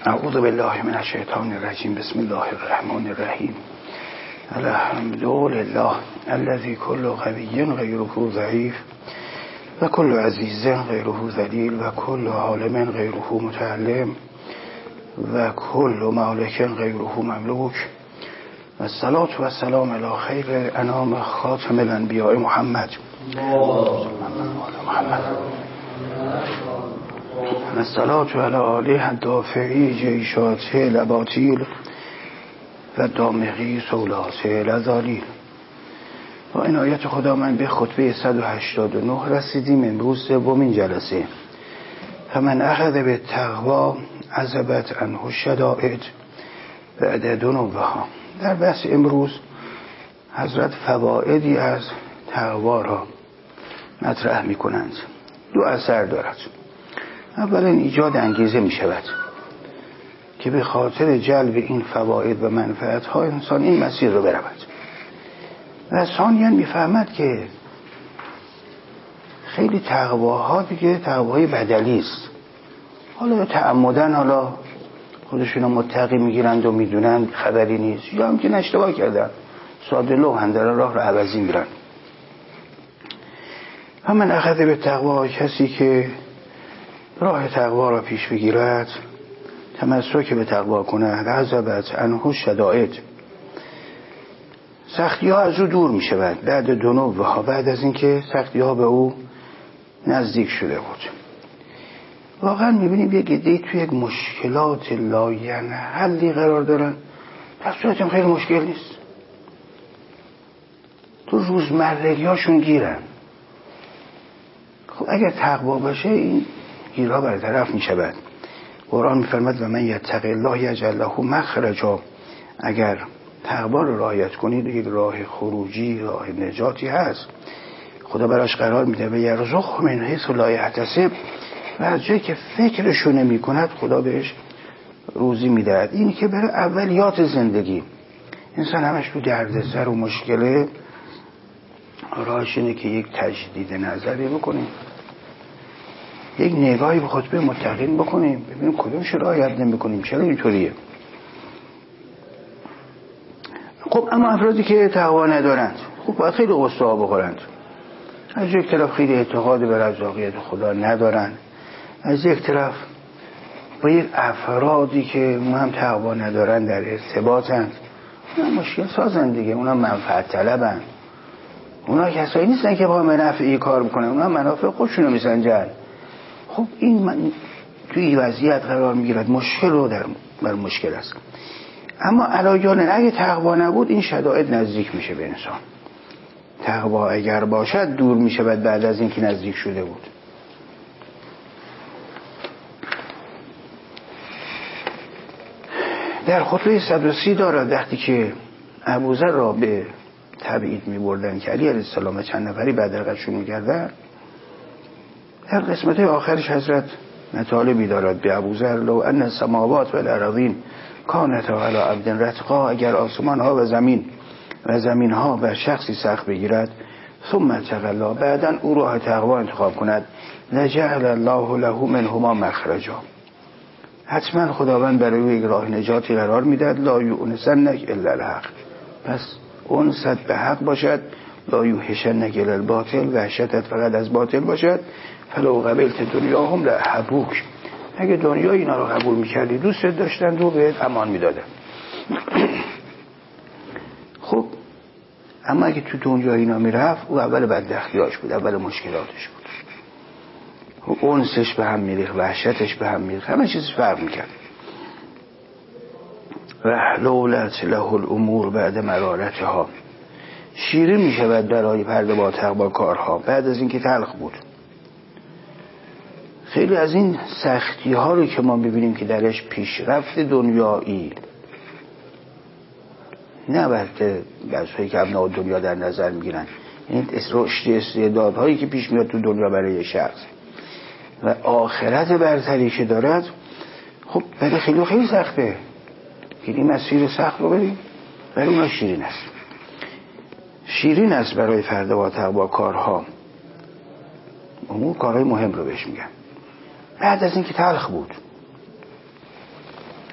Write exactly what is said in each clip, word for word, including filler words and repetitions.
اعوذ بالله من الشیطان الرجیم. بسم الله الرحمن الرحیم. الحمد لله الذی کل قوی غیره ضعیف و کل عزیز غیره ذلیل و کل عالم غیره متعلم و کل مالک غیره مملوک و الصلاة و السلام علی خیر انام خاتم الانبیاء محمد محمد و الصلاة علی آله الدافعی جیشات الاباطیل و دامغی سولات الازالیل. با عنایت خدا من به خطبه صد و هشتاد و نه رسیدیم. امروز سومین جلسه. فمن اخذ به تقوا عذبت عنه الشدائد بعد دنوها. در بحث امروز حضرت فوائدی از تقوا را مطرح می کنند. دو اثر دارد. اولا ایجاد انگیزه می شود که به خاطر جلب این فواید و منفعت ها انسان این مسیر رو برود و ثانیاً می فهمد که خیلی تقواها دیگه تقوای بدلی است. حالا تعمدن حالا خودشون متقی میگیرند و میدونن خبری نیست، یا هم که اشتباه کردن ساده لوحن در راه رو عوضی میرن. همین اخذ به تقوا، کسی که راه تقوا را پیش بگیرد، تمسک به تقوا کند، عذبت عنه الشدائد، سختی ها از او دور می شود بعد دنوها، بعد از اینکه سختی ها به او نزدیک شده بود. واقعا میبینیم یک عده‌ای توی یک مشکلات لاینحلی قرار دارن، در صورت هم خیلی مشکل نیست، تو روزمرگی هاشون گیرن. خب اگر تقوا باشه این گیرها برطرف می شود. قرآن می فرمد و من یتق الله یجعل له مخرجا، اگر تقوا رو رعایت کنید یک راه خروجی، راه نجاتی هست. خدا براش قرار میده و یرزقه من حیث لا یحتسب، و از جایی که فکرشو نمی کند خدا بهش روزی میدهد. اینی که برای اولیات زندگی انسان همش تو دردسر و مشکله، راهش اینه که یک تجدید نظری بکنیم، یک نگاهی به خطبه متقین بکنیم، ببینیم کدومش رعایت نمی‌کنیم، چرا اینطوریه. خب اما افرادی که تقوا ندارند خب باید خیلی قصه ها بخورند. از یک طرف خیلی اعتقاد به رزاقیت خدا ندارند، از یک طرف با یک افرادی که اون هم تقوا ندارن در ارتباطند، اونا مشکل سازن دیگه، اونا منفعت طلبن، اونا کسایی نیستن که با منافعی کار بکنن، اونا منافع خودشونو میسنجن. خب این من توی این وضعیت قرار میگیرد، مشکل رو در بر مشکل است. اما علاجانه اگه تقوا نبود این شدائد نزدیک میشه به انسان. تقوا اگر باشد دور میشه بعد از اینکه نزدیک شده بود. در خطبه صد و سی دارد وقتی که ابوذر را به تبعید می بردن که علی علیه السلام چند نفری بدرقشون می کردن، در قسمت آخرش حضرت مطالبی دارد به ابوذر: لو ان السماوات و الارضین کانتا علی عبد رتقا، اگر آسمان ها و زمین و زمین ها بر شخصی سخت بگیرد، ثم تقلا، بعدن او راه تقوا انتخاب کند، لجعل الله له منهما مخرجا، حتما خداوند برای او یک راه نجاتی قرار میداد. لا یؤنسنک الا الحق، پس انست به حق باشد، لا یوحشنک الا الباطل، وحشتت فقط از باطل باشد. فلو قبلت دنیاهم لحبوک، اگه دنیا اینا رو قبول میکردی دوست داشتن رو بهت امان میدادن. خب اما اگه تو دنیا اینا میرفت، او اول بدبختیاش بود، اول مشکلاتش بود، و انسش به هم میریخت، وحشتش به هم میریخت، همه چیزش فرق میکرد. و لولت له الامور بعد مرارتها، شیرین میشود برای پرده با تقوا کارها بعد از اینکه تلخ بود. خیلی از این سختی ها رو که ما ببینیم که درش پیشرفت دنیایی، نه بلکه بحثایی که ابناء دنیا در نظر میگیرن، این رشد استعدادهایی که پیش میاد تو دنیا برای شخص و آخرت برتری که دارد، خب برای خیلی خیلی سخته که این مسیر سخت رو بریم، برای اونا شیرین است. شیرین است برای فرد با تقوا کارها، اون کارهای مهم رو بهش میگن، بعد از اینکه تلخ بود.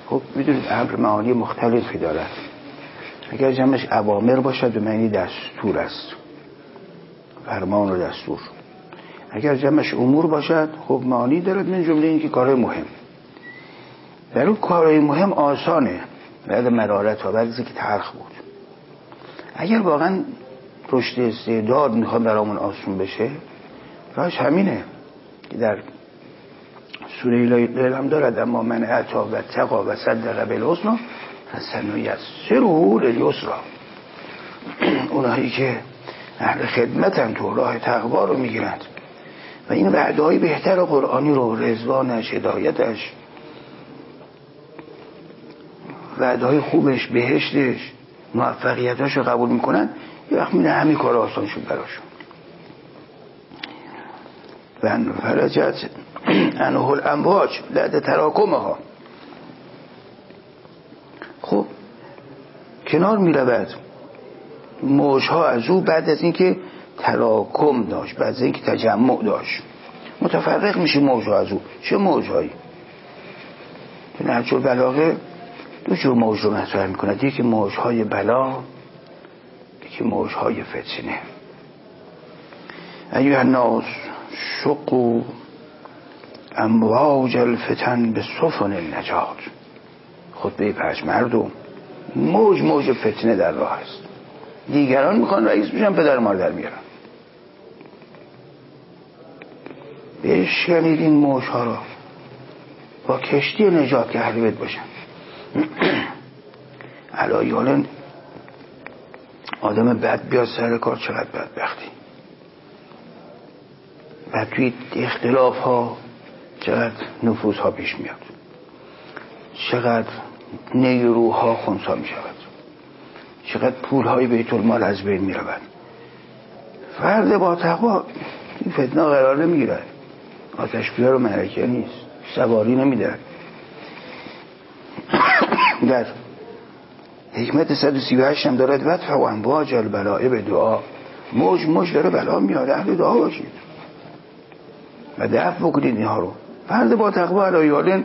خب میدونید امر معانی مختلفی دارد. اگر جمعش اوامر باشد به معنی دستور است، فرمان و دستور. اگر جمعش امور باشد خب معانی دارد، من جمله این که کارهای مهم. در اون کارهای مهم آسانه بعد مرارت ها، بعد از اینکه تلخ بود. اگر واقعا رشد استعداد میخواد برامون آسون بشه، راهش همینه که در سوره لیل هم دارد اما من اعطا و تقا و صدق بالحسنی فسنیسره للیسری. اونایی که اهل خدمتن تو راه تقوا رو میگیرند و این وعده‌های بهتر قرآنی رو، رضوانش، هدایتش، وعده‌های خوبش، بهشتش، موفقیتاش رو قبول میکنن، یه وقت میره همین کار آسان شد براشون. و فرجت انه الامواج بعد تراکمها. خب کنار میرود موجها از او بعد از اینکه تراکم داشت، بعد از اینکه تجمع داشت، متفرق میشه موجها از او. چه موجهایی؟ تو نهج البلاغه دو جور موج رو مطرح میکنه، یکی موجهای بلا، یکی موجهای فتنه. ایها الناس شقوا امواج الفتن به سفن النجات. خطبه پنج مردم، موج موج فتنه در راه است. دیگران میخوان رئیس بشن، پدر ما در میارن. بشکنید این موج ها را با کشتی نجات که اهل بیت باشن. علایالن آدم بد بیاد سر کار، چقدر بدبختی. و توی اختلاف ها چقدر نفوذ ها پیش میاد، چقدر نیروها خنثی می شود، چقدر پول های بیت المال از بین می رود. فرد با تقوا این فتنه قرار نمیگیره. آتش بیار و معرکه نیست، سواری نمیده. در حکمت صد و سی و هشت هم دارد وطفه و امواج البلاء به دعا. موج موج داره بلا میاد، اهل دعا باشید و دفع بکنید اینها رو. فرد با تقوا علایالن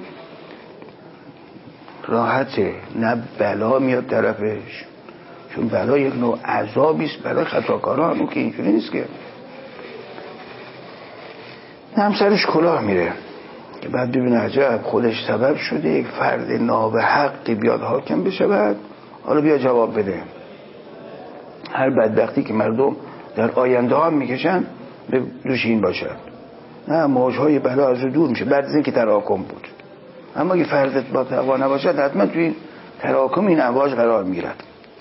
راحته، نه بلا میاد طرفش، چون بلا یک نوع عذابیست برای خطاکاران. اون که اینجوری نیست که هم سرش کلاه میره که بعد ببینه عجب خودش سبب شده یک فرد نابحقی بیاد حاکم بشود، حالا بیا جواب بده. هر بدبختی که مردم در آینده ها میکشن به دوش این باشد. نه، موجهای بلا از رو دور میشه بعد از اینکه تراکم بود. اما اگه فردت با تقوا نباشد حتما توی این تراکم این امواج قرار میگیرد.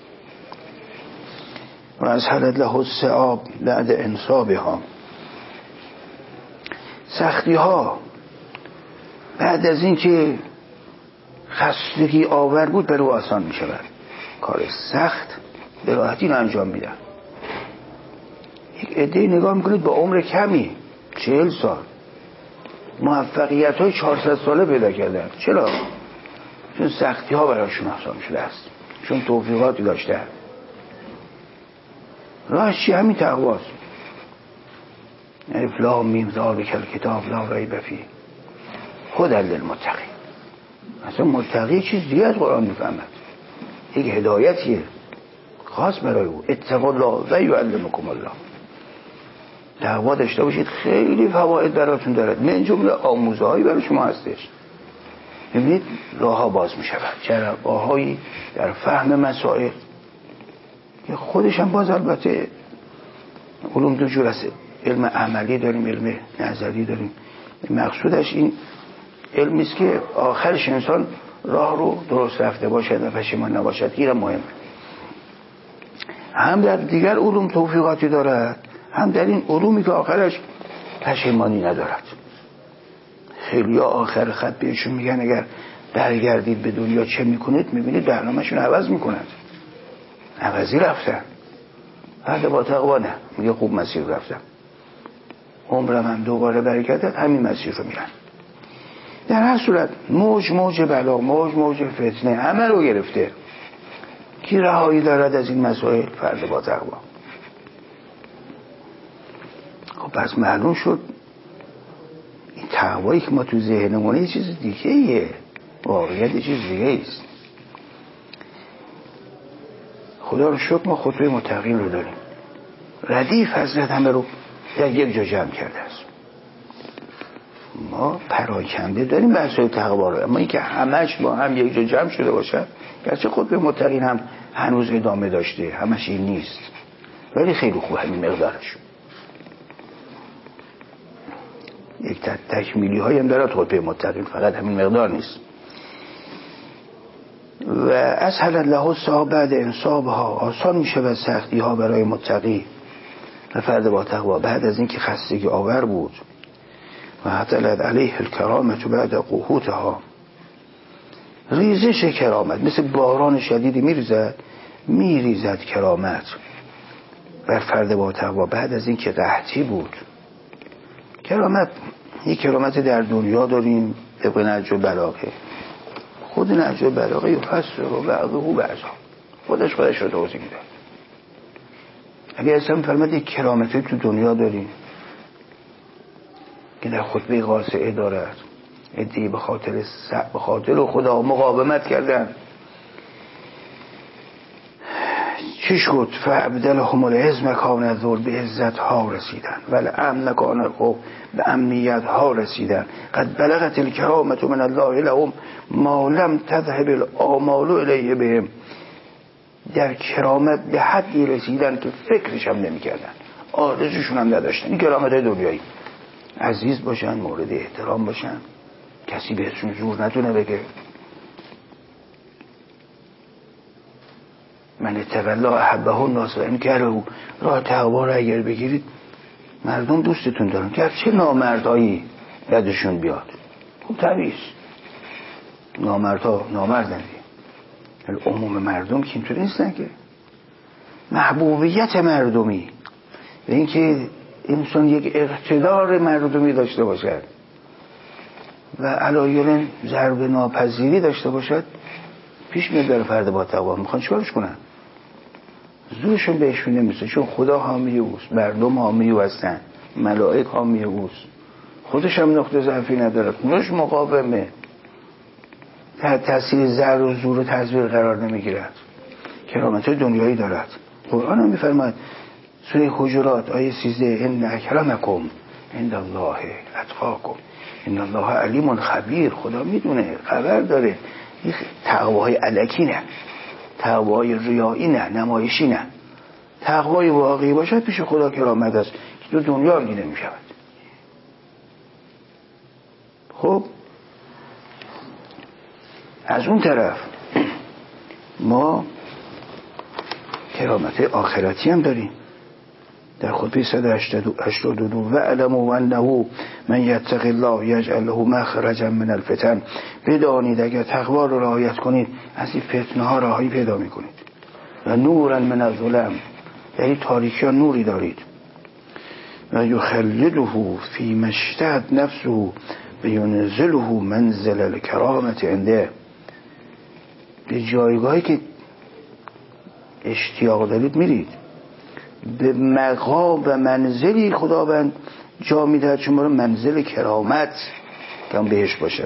و از حلت له الصعاب بعد انصابها. سختی ها بعد از این که خستگی آور بود برای آسان می شود. کار سخت به راحتی رو انجام میدن. یک عده نگاه میکنید با عمر کمی، چهل سال، موفقیت های چهارصد ساله پیدا کردن. چرا؟ چون سختی ها برایشون آسان شده است، چون توفیقاتی داشته. راهش چی؟ همین تقواست. الف لام میم ذالک الکتاب لا ریب فیه هدی للمتقین. اصلا متقی چیز دیگه از قرآن میفهمد، یک هدایتیه خاص برای او. اتقوا الله و یعلمکم الله. تقوا داشته باشید، خیلی فواید براتون دارد. من جمله آموزه هایی برای شما هستش. ببینید راه ها باز می شود، جرقه‌هایی در فهم مسائل که خودش هم باز البته علوم دو جور است، علم عملی داریم، علم نظری داریم. مقصودش این علمی است که آخرش انسان راه رو درست رفته باشد و پشیمان نباشد. این مهمه. هم در دیگر علوم توفیقاتی دارد، هم در این علومی که آخرش پشیمانی ندارد. خیلی آخر خط بهشون میگن اگر برگردید به دنیا چه میکنید؟ میبینید برنامهشون عوض میکنند. عوضی رفتن. بعد با تقوا نه، میگه خوب مسیر رفتم، عمرم هم دوباره برگردد همین مسیر رو میرن. در هر صورت موج موج بلا، موج موج فتنه همه رو گرفته. کی رهایی دارد از این مسائل؟ فرد با تقوا. خب پس معلوم شد این تقوایی که ما تو ذهنمونه یه چیز دیگه ایه. واقعیت چیز دیگه است. خدا رو شکر ما خطبه متقین رو داریم. ردیف حضرت همه رو در یک جا جمع کرده است. ما پراکنده داریم بحث تقوا رو، اما اینکه همش با هم یک جا جمع شده باشه، گرچه خطبه متقین هم هنوز ادامه داشته، همش این نیست، ولی خیلی خوب همین مقدارش. یک تکمیلی های هم دارد خطبه متقین، فقط همین مقدار نیست. و اسهل الله صاحب بعد انصابها، آسان میشه و سختی ها برای متقی و فرد با تقوا بعد از اینکه خستگی آور بود. و حتلت علیه الکرامت بعد قحوتها، ریزش کرامت مثل باران شدیدی میریزد میریزد کرامت بر فرد با تقوا بعد از اینکه قحطی بود. کرامت یک کرامت در دنیا داریم طبق نهج البلاغه. خود نهج البلاغه یفسر و بعضه بعضا، خودش خودش رو توضیح میده. اگه اصلا فرمد یک کرامتی تو دنیا داریم که در خطبه قاصعه دارد، ادعی به خاطر به خاطر خدا مقاومت کردن، چی شد؟ فابدلهم العز مکان الذل، به عزت ها رسیدن، ولی امن مکان الخوف، به امنیت ها رسیدن. قد بلغت الکرامت من الله لهم ما لم تذهب الآمال الیه بهم، در کرامت به حدی رسیدن که فکرش هم نمی کردن، آرزوشون هم نداشتن. این کرامت دنیایی، عزیز باشن، مورد احترام باشن، کسی بهشون زور نتونه بگه. من اتقلا احبه الناس و ان کرهوا، راه تقوا را اگر بگیرید مردم دوستتون دارن، گرچه نامردایی یادشون بیاد. خب طبیعیه، نامردها نامردن دیگه، عموم مردم که اینطوری نیستن که. محبوبیت مردمی و اینکه انسان یک اقتدار مردمی داشته باشد و علایل ضرب ناپذیری داشته باشد، پیش میاد در فرد با تقوا. میخوان چیکارش کنن؟ زورشون بهشون نمیرسه، چون خدا حامی اوست، مردم حامی او هستن، ملائک حامی اوست، خودش هم نقطه ضعفی نداره، خودش مقاومه، تحت تاثیر زر و زور و تزویر قرار نمیگیرد، کرامت دنیایی دارد. قرآن هم میفرماید سوره حجرات آیه سیزده، ان اکرمکم عند الله اتقاکم ان الله علیم خبیر. خدا میدونه، خبر داره. این تقوای الکی نه، تقوای ریایی نه، نمایشی نه. تقوای واقعی باشد پیش خدا کرامت است که تو دنیا دیده می شود. خب از اون طرف ما کرامت آخرتی هم داریم. در خطبه صد و هشتاد و دو و علموا انه من یتق الله یجعل له مخرجا من الفتن، بدانید اگر تقوا رو رعایت کنید از این فتنه ها راهی پیدا میکنید. و نورا من الظلم، یعنی تاریکی ها نوری دارید. و یخلده فی مشتهت نفسه و ینزله منزل الکرامت عنده، به جایگاهی که اشتیاق دارید میرید، به مقام و منزلی خداوند جا میدهد شما رو، منزل کرامت که هم بهش باشد.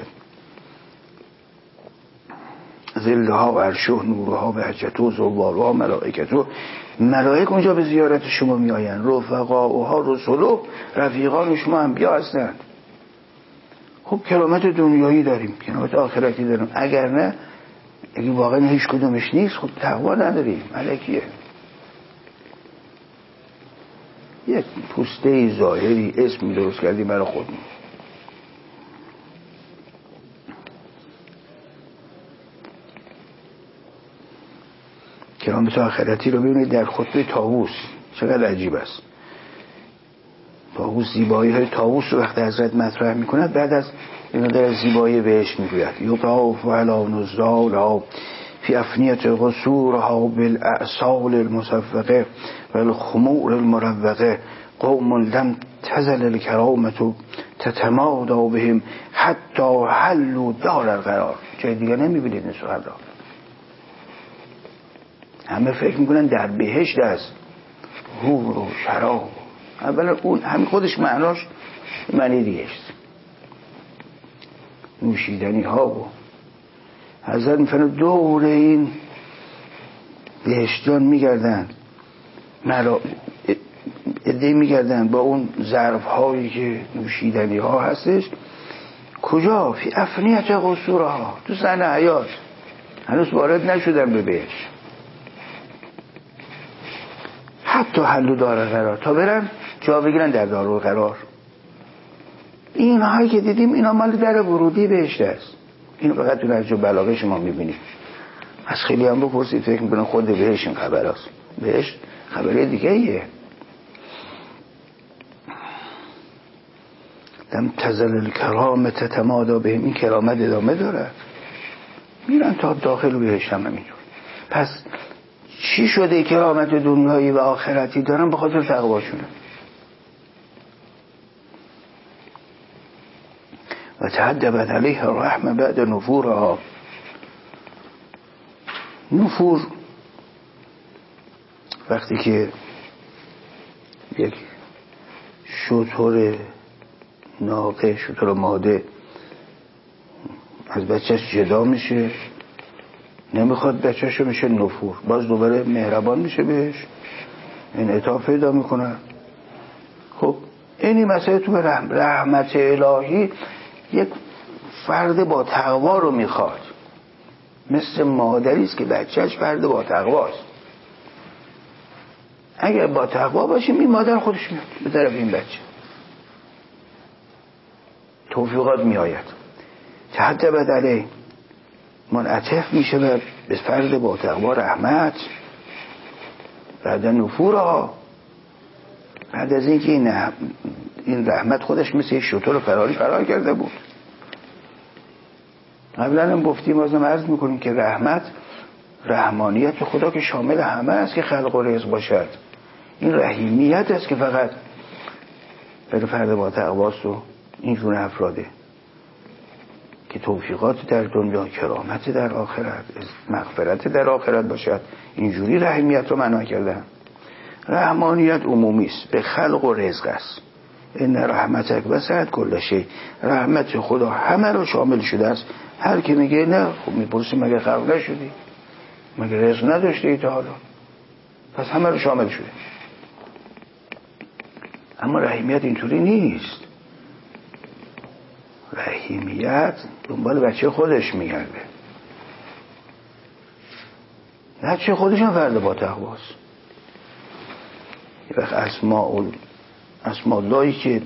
ظلها و عرشه و نورها و حجته و زوارها و ملائکته، ملائک اونجا به زیارت شما می آیند. رفقاؤها رسولو، رفیقان شما انبیا هستند. خب کرامت دنیایی داریم، کرامت آخرتی داریم. اگر نه، اگه واقعا هیچ کدومش نیست، خب تقوا نداریم، الکیه. یک پوسته ظاهری اسمی درست کردیم برای خودمون. کرامت آخرتی رو ببینید در خطبه طاووس، چقدر عجیب است. طاووس زیبایی های طاووس رو وقتی حضرت مطرح میکند، بعد از اینو در زیبایی بهش میگوید یطاف علی نزالها فی افنیت قصورها بالاعصال المصفقه و الخمور المروقه قوم لم تزل الکرامت تتمادى بهم حتی حلوا دار القرار. جای دیگه نمیبینید این سخن را. همه فکر میکنن در بهشت است، حور و شراب. اولا اون همین خودش معناش معنی دیگه است، نوشیدنی ها و حضرت میفرمه دور این بهشتیان میگردن، مرا ادهی میگردن با اون ظرف هایی که نوشیدنی ها هستش. کجا؟ فی افنیت قصورها، تو صحن حیات، هنوز وارد نشدن به بهشت. حتی حل دار قرار، تا برن جا بگیرن در دار قرار. این هایی که دیدیم اینا مال در ورودی بهشت است. این فقط تو نهج البلاغه شما میبینید. از خیلی هم بپرسید فکر میکنن خود بهشت این خبر است. بهشت خبره دیگه ایه. لم تزل الکرامت تمادا بهم، این کرامت ادامه داره، میرن تا داخل بهشت هم همینجور. پس چی شده کرامت دنیایی و آخرتی دارن؟ به خاطر تقواشونه. و تعدبت علیه الرحمه بعد نفورها. نفور وقتی که یک شتر ناقه، شتر ماده از بچهش جدا میشه، نمیخواد بچهشو، میشه نفور. باز دوباره مهربان میشه بهش، انعطاف پیدا میکنه. خب اینی مسئله تو رحم. رحمت الهی یک فرد با تقوا رو میخواد، مثل مادری است که بچهش فرد با تقواست. اگر با تقوا باشیم این مادر خودش میاد به طرف این بچه، توفیقات میآید. تعدبت علیه، منعطف میشه به فرد با تقوا رحمت. بعد نفورها، بعد از اینکه این, این رحمت خودش مثل یک شتر فراری فرار کرده بود. قبلا هم گفتیم، بازم عرض میکنیم که رحمت، رحمانیت خدا که شامل همه است که خلق و رزق باشد. این رحیمیت است که فقط برای فرد با تقواست و اینجور افراده که توفیقات در دنیا، کرامت در آخرت، مغفرت در آخرت باشد. اینجوری رحیمیت رو معنا کردن. رحمانیت عمومی است، به خلق و رزق است. این رحمتک وسعت کل شیء، رحمت خدا همه رو شامل شده است. هر کی میگه نه، خب میپرسی مگه خلق نشدی؟ مگه رزق نداشتی تا حالا؟ پس همه رو شامل شده. اما رحیمیت اینطوری نیست. رحیمیت دنبال بچه خودش میگرده. بچه خودش هم فرد با تقواست. یک اسماء اسماء اللهی که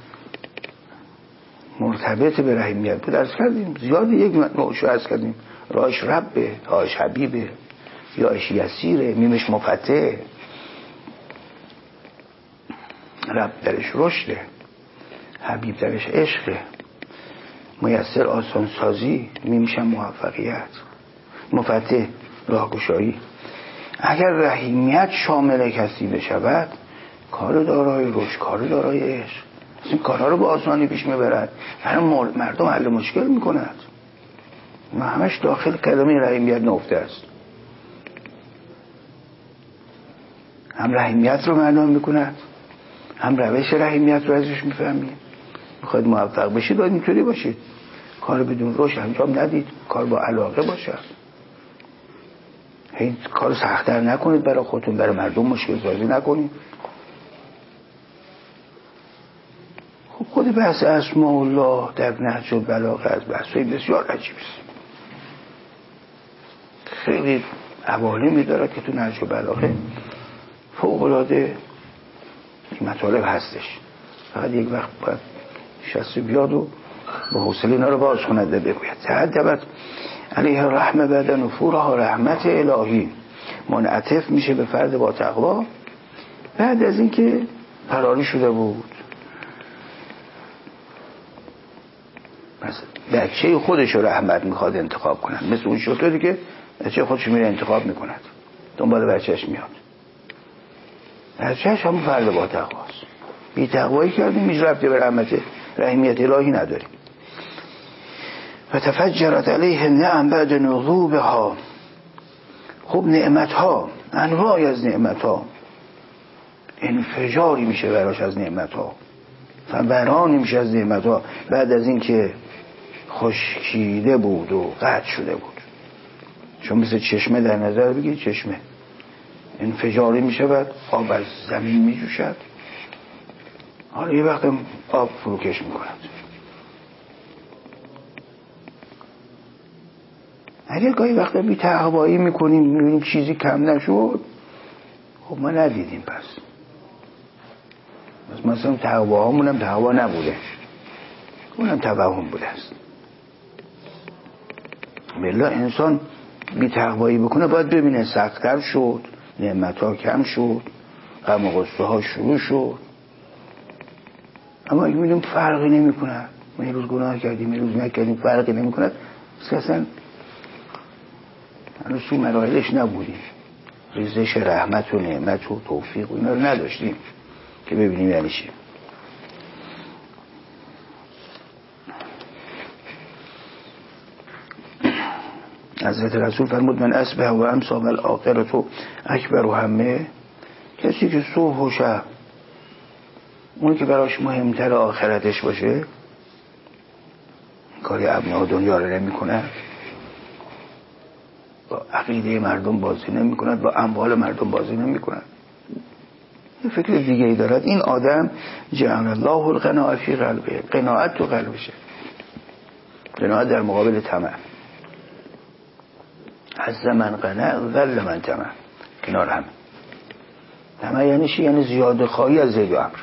مرتبط به رحیمیت بود عرض کردیم، زیادی یک نوعشو عرض کردیم. راش ربه، هاش حبیبه، یاش یسیره، میمش مفتح. رب درش رشده، حبیب درش عشقه، میسر آسان سازی، میمشن موفقیت، مفتح راهگشایی. اگر رحیمیت شامل کسی بشود، کار دارای رشد، کار دارای عشق، این کارها رو با آسانی پیش میبرد. برای مردم حل مشکل میکند و همش داخل کلمه رحیمیت نفته است. هم رحیمیت رو معلوم میکند، هم روش رحیمیت رو ازش میفهمید. میخواید موفق بشید باید اینطوری باشید، کار بدون رشد انجام ندید، کار با علاقه باشد. این کار سخت‌تر نکنید برای خودتون، برای مردم مشکل سازی نکنید. خب خود بحث اسماء الله در نهج البلاغه از بحث‌های بسیار عجیب است. خیلی عوالمی داره که تو نهج البلاغه فوق‌العاده این مطالب هستش. فقط یک وقت باید شست بیاد و به حوصله اینا رو باز کننده بگوید. تعدبت علیه الرحمه بعد نفورها، رحمت الهی منعطف میشه به فرد با تقوا بعد از اینکه فراری شده بود. پس بچه خودش رو رحمت میخواد انتخاب کنند، مثل اون شطوری که بچه خودش میره انتخاب میکند، دنبال بچهش میاد. بچهش هم فرد با تقواست. بی تقوایی کردیم هیچ ربطی به رحمت رحمیت الهی نداریم. و تفجرت علیه النعم بعد نضوبها. خب نعمت ها، انواعی از نعمت ها، انفجاری میشه براش از نعمت ها، فبرانی میشه از نعمت ها بعد از این که خشکیده بود و قطع شده بود. چون مثل چشمه در نظر بگید، چشمه انفجاری می شود، آب از زمین می جوشد، حالا یه وقت آب فروکش می کند. اگر گاهی وقتا بی تقوایی می کنیم میبینیم چیزی کم نشد، خب ما ندیدیم. پس پس مثلا تقواهامون هم تقوا نبوده، اونم توهم بوده است. بلا انسان بی تقوایی بکنه باید ببینه سخت‌تر شد، نعمت‌ها کم شد، غم و غصه ها شروع شد. اما اگه می‌بینیم فرقی نمی‌کنه، ما یه روز گناه کردیم یه روز نکردیم فرقی نمی‌کنه، اصلا هنوز تو مراحلش نبودیم، ریزش رحمت و نعمت و توفیق و اینا رو نداشتیم که ببینیم یعنی چی. حضرت رسول فرمود من اصبح و امسا و الاخرة اکبر و همه، کسی که صبح و شب اونی که براش مهمتر آخرتش باشه، کاری ابناء دنیا رو نمی کنه، با عقیده مردم بازی نمی کند، با اموال مردم بازی نمی کند، یه فکر دیگه ای دارد، این آدم جعل الله القناعة فی قلبه، قناعت تو قلبشه. قناعت در مقابل طمع، عز من قناع ذل من طمع، کنار هم. طمع یعنی چی؟ یعنی زیاده خواهی از زید و عمرو.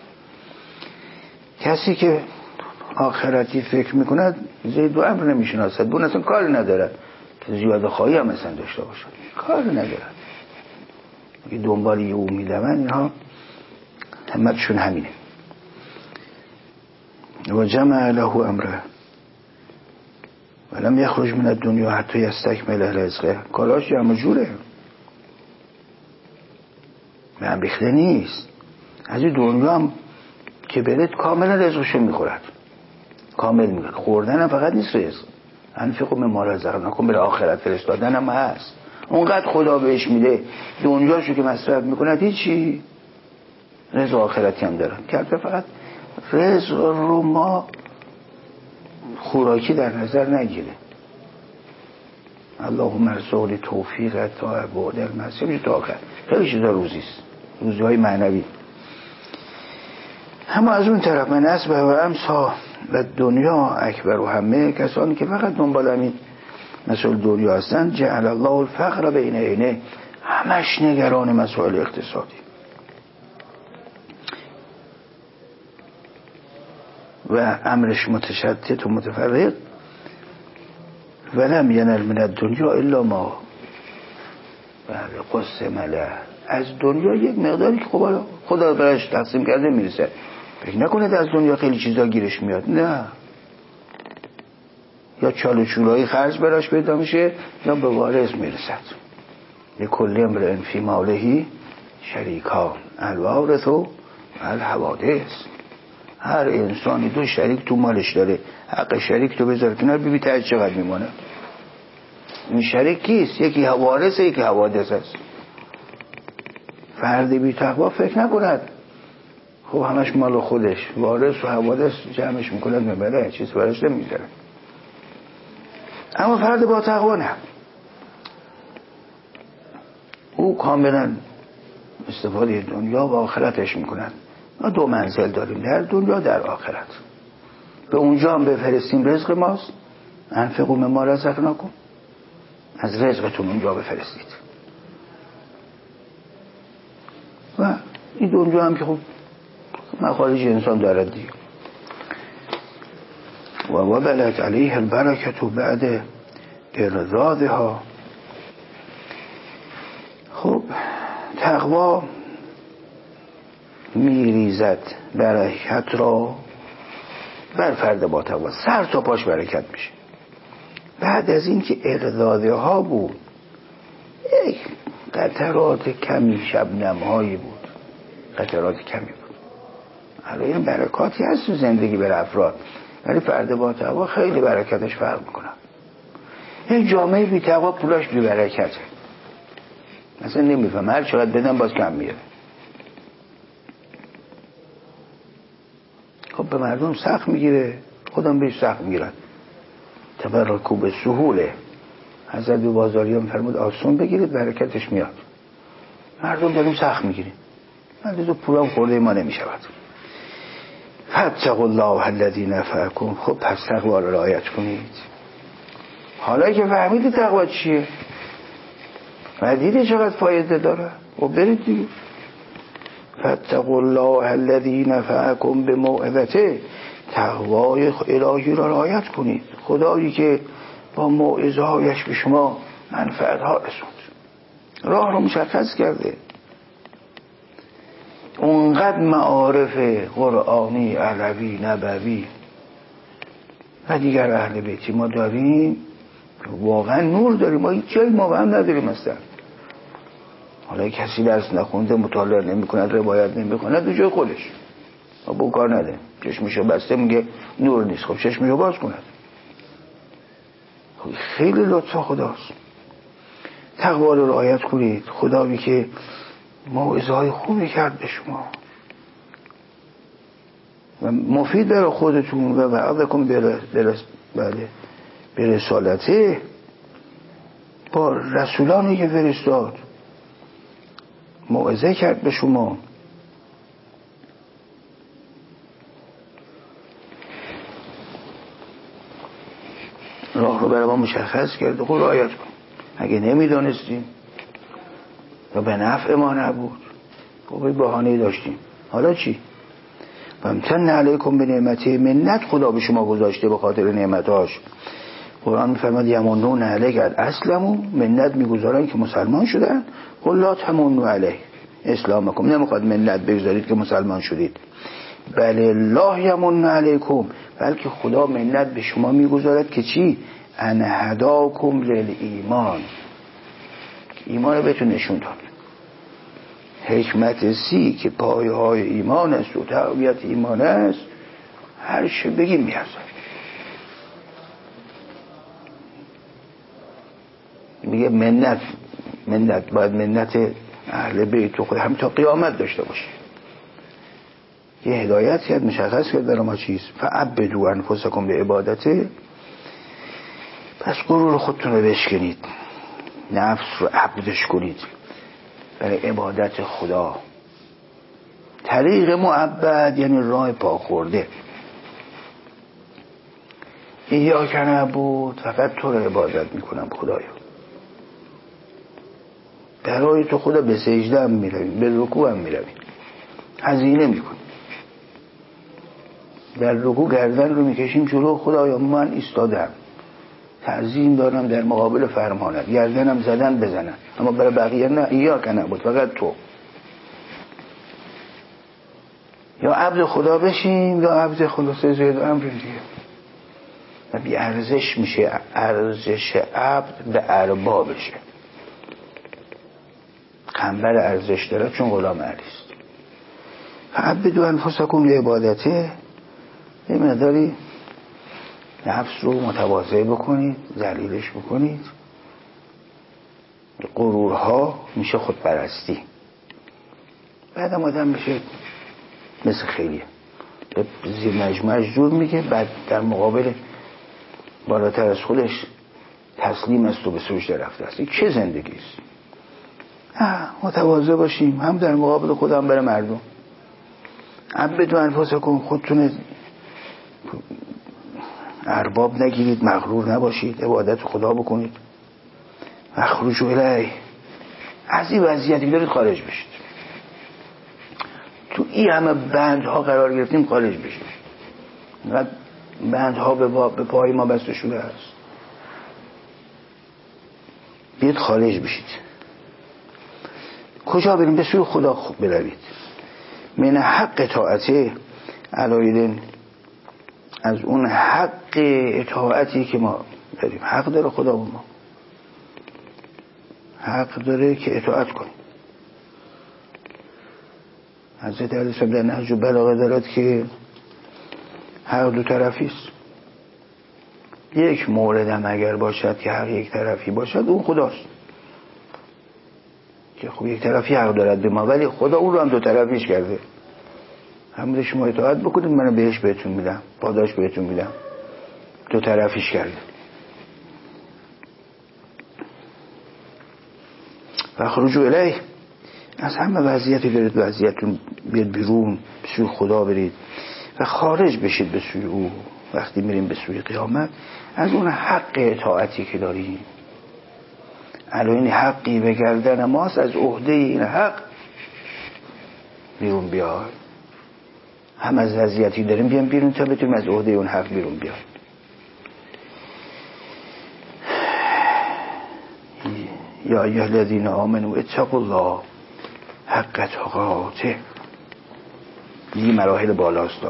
کسی که آخرتی فکر میکند زید و عمرو نمیشناسد، بون اصلا کار ندارد که زیاده خواهی هم مثلا داشته باشد، کار ندارد. اگه دنبال یه امیدمن اینها همتشون همینه. و جمع له امره ولم یخرج من الدنیا حتی یستکمل رزقه، کالاش جمع جوره، من بیخته نیست. از این دنیا هم که برد کاملا رزقشو میخورد، کامل میخورد. خوردن هم فقط نیست رزق، انفقوا مما رزقناکم، بر آخرت فرستادن هم هست. اونقدر خدا بهش میده دنیاشو که مصرف میکند هیچی، رزق آخرتی هم دارن که فقط رزق رو ما خوراکی در نظر نگیره. اللهم ارزقنی توفیق تا بعد المسیر، میشه تا آخر. خیلی چیزا روزیست، روزیهای معنوی. اما از اون طرف من اصبح و امسا و دنیا اکبر و همه، کسانی که فقط دنبال همین مسائل دنیا هستن، جعل الله الفقر بین عینه، همش نگران مسائل اقتصادی و امرش متشتت و متفرق. ولم ینل من الدنیا الا ما قسم له، از دنیا یک مقداری که خب خدا براش تقسیم کرده میرسه. فکر نکنید از دنیا خیلی چیزا گیرش میاد، نه، یا چال و چولایی خرج براش پیدا میشه یا به وارث میرسد. لکل امرئ فی ماله شریکان الوارث و الحوادث، هر انسانی دو شریک تو مالش داره، حق شریک تو بذار کنار ببین ته چقدر میمونه. این شریک کیست؟ یکی وارثه یکی حوادث است. فرد بی تقوا فکر نکند خب همش مال خودش، وارث و حوادث جمعش میکند میبره، چیز براش نمیذاره. اما فرد با تقوا نه، او کاملا استفاده دنیا و آخرتش میکنن. ما دو منزل داریم، در دنیا در آخرت. به اونجا هم بفرستیم رزق ماست، انفقوا مما رزقناکم، از رزقتون اونجا بفرستید. و این دنیا هم که خب مخارج انسان دارد دیگه. و وبلت علیه البرکت بعد ارضادها. خب تقوا میریزد برکت را بر فرد با تقوا، سر تا پاش برکت میشه. بعد از این که ارضاده ها بود، یک قطرات کمی شبنم هایی بود، قطرات کمی بود. حالا این برکاتی هست تو زندگی بر افراد، ولی فرد با تقوا خیلی برکتش فرق میکنه. یک جامعه بی تقوا پولاش بی برکته، مثلا نمیفهم، هر چقدر بدن باز کم میاره. خب به مردم سخت میگیره، خودم بهش سخت میگیرن. تبرکو به سهوله، حضرت بازاریان فرمود آسون بگیرید برکتش میاد. مردم داریم سخت میگیریم، من دو پولم خورده ما نمیشود. فاتقوا الله الذی نفعکم. خب پس تقوا رو رعایت کنید. حالا که فهمیدی تقوا چیه و دیدی چقدر فایده داره و برید دیگه. فاتقوا الله الذی نفعکم بموعظته. تقوای الهی را رعایت کنید. خدایی که با موعظه هایش به شما منفعت ها رسوند، راه رو مشخص کرده. اونقدر معارف قرآنی، علوی، نبوی و دیگر اهل بیتی ما داریم، واقعا نور داریم. ما هیچ جایی ما هم نداریم اصلا. حالا کسی درس نخونده، مطالعه نمی کند، روایت نمی کند، دو جای خودش ما با کار نده. چشمشو بسته میگه نور نیست. خب چشمشو باز کند. خیلی لطف خداست. تقوا رو رعایت کنید. خدایی که موعظه های خوبی کرد به شما و مفید برای خودتون و بعضکم برس بله به رسالته، با رسولانی که فرستاد موعظه کرد به شما. راه رو برای ما مشخص کرد. خب رعایت کن. اگه نمیدانستیم یا به نفع ما نبود، خب بهانه‌ای داشتیم. حالا چی؟ وامتن علیکم به نعمتی. منت خدا به شما گذاشته به خاطر نعمتاش. قرآن میفرماد یمنون علیک اسلموا. منت میگذارن که مسلمان شدن. قل لا تمنوا علی اسلامکم. نمیخواد منت بگذارید که مسلمان شدید. بله الله یمن علیکم. بلکه خدا منت به شما میگذارد که چی؟ ان هداکم للایمان. ایمان رو بهتون نشون داد. حکمت سی که پایه های ایمان است و تقویت ایمان است، هر چه بگیم میارزد. میگه منت منت باید منت اهل بیت و خود هم تا قیامت داشته باشه. یه هدایت کرد، مشخص کرد برای ما چیز. فعبدوا انفسکم به عبادته. پس غرور خودتون رو بشکنید، نفس رو عبدش کنید برای عبادت خدا. طریق معبد یعنی راه پا خورده. ایاک نعبد، فقط تو رو عبادت میکنم خدایا. برای تو خدا به سجده هم میرویم، به رکوع هم میرویم، هزینه میکنیم. در رکوع گردن رو میکشیم جلو خدایا. من ایستادم، تعظیم دارم در مقابل فرمانت، گردنم زدن بزنن، اما برای بقیه نه. ایاک نعبد، فقط تو. یا عبد خدا بشیم یا عبد خلاصه زید و امر دیگه. و بی ارزش میشه. ارزش عبد به اربابشه. قنبر ارزش داره چون غلام علیست. فعبدوا انفسکم لعبادته. یه مقداری نفس رو متواضع بکنید، ذلیلش بکنید. غرورها میشه خودپرستی. بعدم آدم میشه مثل خیلیه، زیر مجموعش جور میگه، بعد در مقابل بالاتر از خودش تسلیم است و به سجده رفته است. این چه زندگی است؟ متواضع باشیم، هم در مقابل خدا هم برای مردم. عبدوا انفسکم، خودتون ارباب نگیرید، مغرور نباشید، عبادت خدا بکنید. اخرجوا الیه. از این وضعیتی دارید خارج بشید. تو این همه بندها قرار گرفتیم، خارج بشید. و بندها به, با... به پای ما بسته شده است. بیاید خارج بشید. کجا بریم؟ به سوی خدا خوب بروید. من حق اطاعته علایدن، از اون حق اطاعتی که ما داریم. حق داره خدا با ما، حق داره که اطاعت کنیم. حضرت علی صاحب در نهج البلاغه دارد که حق دو طرفی است. یک مورد هم اگر باشد که حق یک طرفی باشد، اون خداست که خب یک طرفی حق دارد به ما، ولی خدا اون رو هم دو طرفیش کرده. همه شما اطاعت بکنید، من بهش بهتون میدم، پاداش بهتون میدم. دو طرفیش کرده. و خروجو الیه، از همه وضعیتی برید وضعیتون بیاد بیرون، به سوی خدا برید و خارج بشید به سوی او. وقتی میریم به سوی قیامت از اون حق اطاعتی که داریم، الان این حقی به گردن ماست، از عهده این حق بیرون بیاد. هم از وضعیتی داریم بیام بیرون تا بتونیم از عهده اون حق بیرون بیاد. یا ایها الذین آمنوا اتقوا الله حق تقاته. این مراحل بالاست.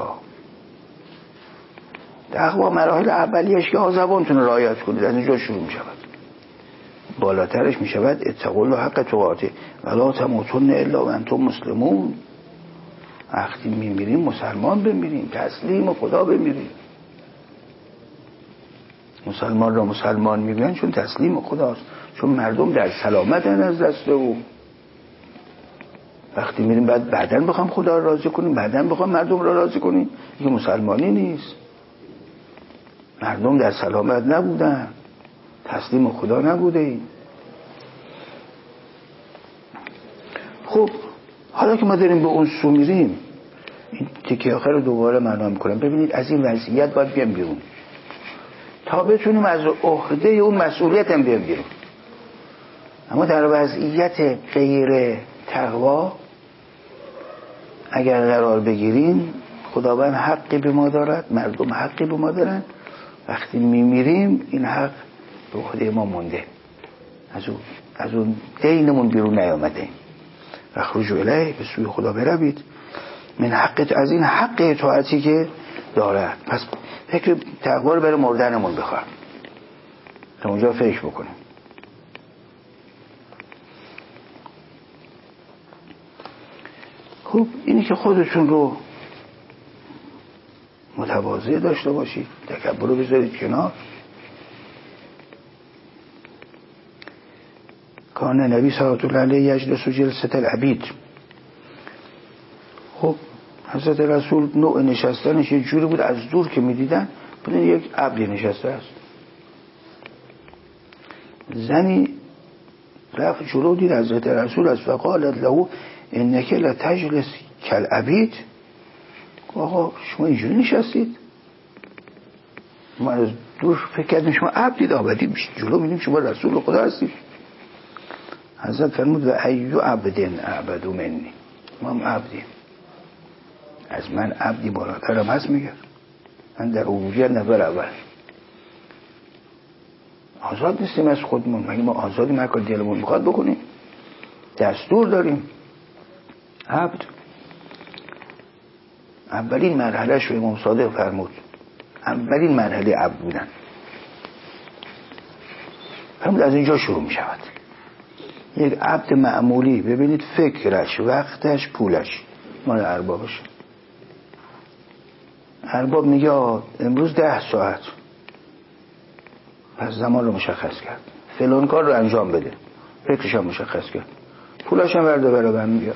تقوا مراحل اولیش که آزبانتون رعایت کنید، از اینجا شروع می شود. بالاترش می شود اتقوا الله حق تقاته ولا تموتن الا وانتم مسلمون. وقتی می میریم مسلمان بمیریم، تسلیم خدا بمیریم. مسلمان را مسلمان میگن چون تسلیم خداست، چون مردم در سلامتن از دست او. وقتی میریم بعد بعدن بخوام خدا را راضی کنیم، بعدن بخوام مردم را راضی کنیم، این مسلمانی نیست. مردم در سلامت نبودن، تسلیم خدا نبوده این. خب حالا که ما داریم به اون سو میریم، این تیکه آخر رو دوباره معنا میکنم. ببینید از این وضعیت باید بیام بیرون تا بتونیم از عهده اون مسئولیت هم بیام بیرون. اما در وضعیت غیر تقوا اگر قرار بگیریم، خداوند حقی به ما دارد، مردم حقی به ما دارن. وقتی میمیریم این حق به عهده ما مونده، از اون از اون دینمون بیرون نیامده. و خروج الیه، به سوی خدا بروید، من حق، از این حق اطاعتی که دارد. پس فکر تقوا رو برای مردنمون بخوایم تا اونجا فکر بکنیم. خب اینی که خودتون رو متواضع داشته باشید، تکبر رو بذارید کنار. کان نبی صلی الله علیه یجلس جلسه العبید. خب حضرت رسول نوع نشستنش یه جوری بود، از دور که میدیدن بودن یک عبدی نشسته است. زنی رفت جلو دید حضرت رسول است، فقالت له انک لتجلس کالعبید. آقا شما اینجوری نشستید؟ ما از دور فکر کردیم شما عبدید، آمدید جلو میدیم شما رسول خدا هستید. حضرت فرمود و ایو عبدن اعبدو منی، ما هم عبدیم، از من عبدی بالاترم هست. میگه من در عبودیت نفر اول، آزاد نیستیم از خودمون. مگه ما آزادیم هر کار دلمون میخواد بکنیم؟ دستور داریم. عبد اولین مرحله شو امام صادق فرمود، اولین مرحله عبد بودن. فرمود از اینجا شروع می شود. یک عبد معمولی، ببینید فکرش، وقتش، پولش مال اربابش. ارباب میگه امروز ده ساعت، پس زمان رو مشخص کرد، فلان کار رو انجام بده، فکرش هم مشخص کرد، پولش هم ورده برابر میگه.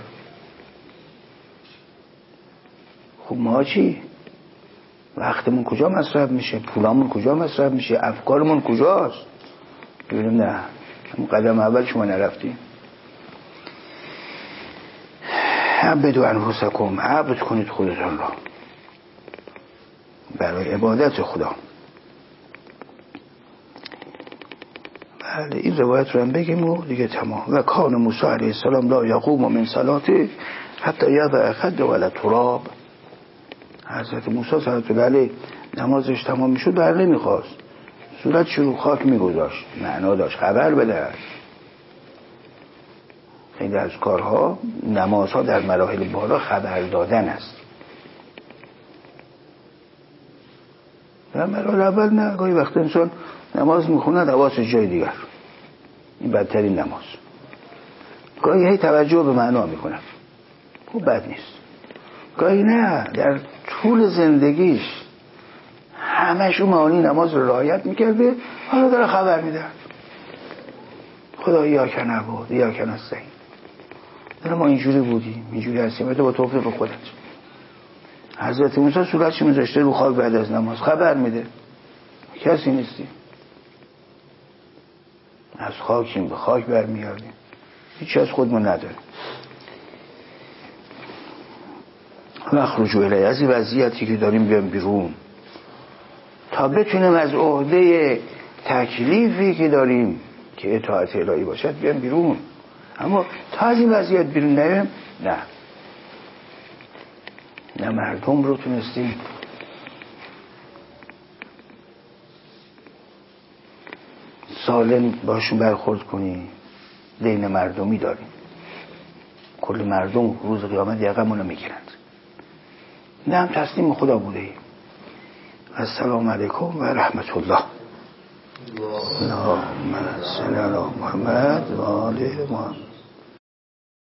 خب ما چی؟ وقتمون کجا مصرف میشه؟ پولامون کجا مصرف میشه؟ افکارمون کجاست؟ ببینیم نه، قدم اول شما نرفتیم. عبدو انفسکم، عبد کنید خودتان را برای عبادت خدا. بله این روایت رو هم بگیم و دیگه تمام. و کان موسی علیه السلام لا یقوم من صلاته حتی یضع خده علی تراب. حضرت موسی صلی الله علیه نمازش تمام میشد بر نمیخواست، صورت شروع خاک میگذاشت، معنا داشت خبر بده. خیلی از کارها، نمازها در مراحل بالا خبر دادن است. در مراحل اول نه، گاهی وقت انسان نماز میخونه حواسش جای دیگر، این بدترین نماز. گاهی هی توجه به معنا میکنه، خوب بد نیست. گاهی نه، در طول زندگیش همش اون معانی نماز رو رعایت میکرده، حالا داره خبر میده خدا یا که نبود یا که نستعین. داره ما اینجوری بودیم اینجوری هستیم، تو با توفیق خودت. حضرت موسی صورتش میذاشته رو خاک بعد از نماز، خبر میده کسی نیستی، از خاکیم به خاک برمیگردیم. هیچی از خودمون نداریم. نخرج الیه، از این وضعیتی که داریم بیام بیرون تا بتونیم از عهده تکلیفی که داریم که اطاعت الهی باشد بیام بیرون. اما تا از این وضعیت بیرون نریم، نه نه مردم رو تونستیم سالم باشون برخورد کنیم. دین مردمی داریم، کل مردم روز قیامت یقمونو میگیرند. نه هم تسلیم خدا بوده ایم. السلام علیکم و رحمت الله. اللهم صل علی محمد و آل محمد.